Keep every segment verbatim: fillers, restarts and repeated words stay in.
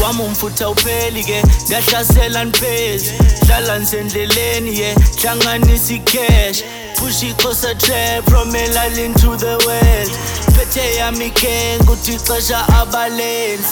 wami umfutha upheli ke ngiyahlasela ngiphezi hlala ngisendleleni ye hlanganisa icash push ixhosa trap from elalini to the world phethe yami gang kuthi ixesha abalenzi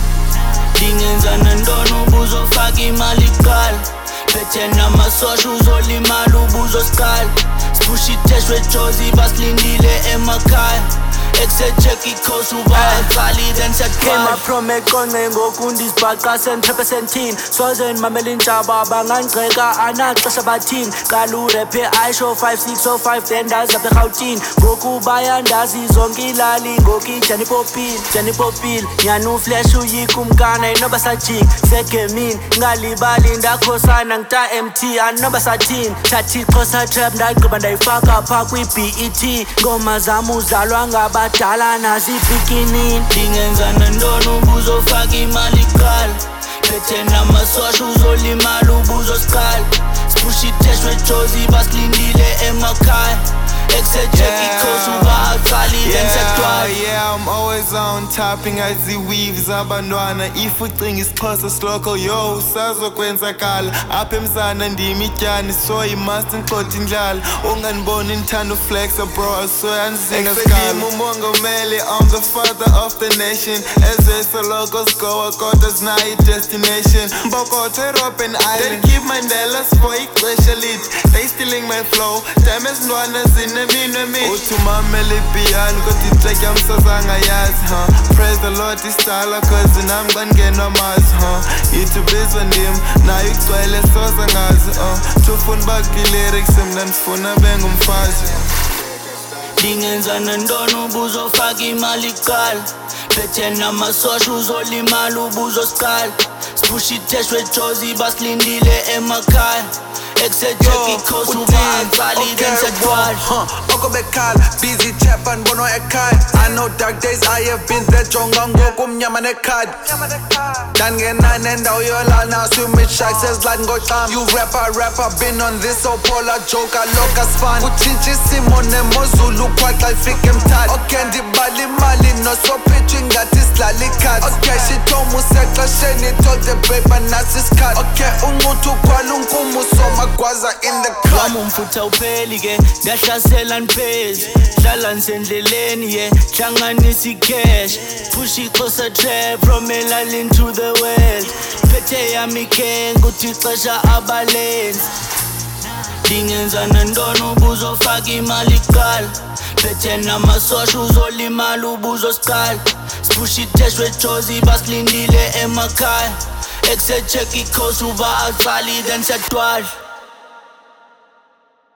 dingenza nantoni ubuzofaka imali kuqala phethe namasosha uzolimala ubuzosiqala sipush itesh wejozi basilindile emakhaya Execheck ikhosi ubaqali then siyaqala from eqonce ngoku ndisibhaqa sentraphe sentini soze ndimamela intshaba bangangigxeka anaxesha bathini kala urephe ayisho five six oh five then ndazi apha erhawutini ngoku bayandazi zonke ilali ngoku ijani popile jani popile nyani uflash uyika umkana inoba sajika segemini ngalibali ndakhosana ngita M T anoba sathini thathi ixhosa trap ndagqiba ndayifaka phaa kwi-B E T ngoma zam uzalwa ngaba dala nazibikinini dingenza nantoni ubuzofaka imali kuqala phethe namasosha uzolimala ubuzosiqala sipush itesh wejozi basilindile emakhaya Execheck ikhosi ubaqali then siyaqala Yeah, I'm always on topping aziweaves abantwana if ucinga isixhosa siloko yo sazokwenzakala apha emzana ndimi ityani so you must ngixoxa indlala unganiboni ndithanda uflexa bro so yandizinga skala umongameli I'm the father of the nation ezwe soloko sigowa kodwa zinayo i-destination mbokotho eRobben Island they keep my ndelas for ixesha lide they stealing my flow damn ezintwana zineminwe mi uthi umamela ipiyano kodwa itrack yam sazangayazi huh? Praise the Lord isitala cause nami xa ndingenwa mazi huh? Yithubizwa ndim nayo igcwele soza ngazi uh. Tufuna bakilyrics mna ndifuna bengumfazi dingenza nantoni ubuzofaka imali kuqala phethe namasosha uzolimala ubuzosiqala sipush itesh wejozi basilindile emakhaya Execheck ikhosi ubaqali then siyaqala Oko bekhala busy chap andibonwa ekhaya I know dark days I have been there jonga ngoku umnyama nekhadi ndangena nendawo yolala swim sharks ezilani ngoxam you rapper rapper been on this so polar joker loka sfan kutshintsha isimo nemozulu kwaxa ifike emthatha okay ndibala imali nosopitch ngathi sidlala icards okay shithoma usexesheni told the paper nasi isikhathi okay uncuthu ukhwala unkumu somagwaza in the club wami umfutha upheli ke ngiyahlasela ngiphezi hlala ngisendleleni ye hlanganisa icash push ixhosa trap from elalini to the world phethe yami gang kuthi ixesha abalenzi dingenza nantoni ubuzofaka imali kuqala phethe namasosha uzolimala ubuzosiqala sipush itesh wejozi basilindile emakhaya Execheck ikhosi ubaqali then siyaqala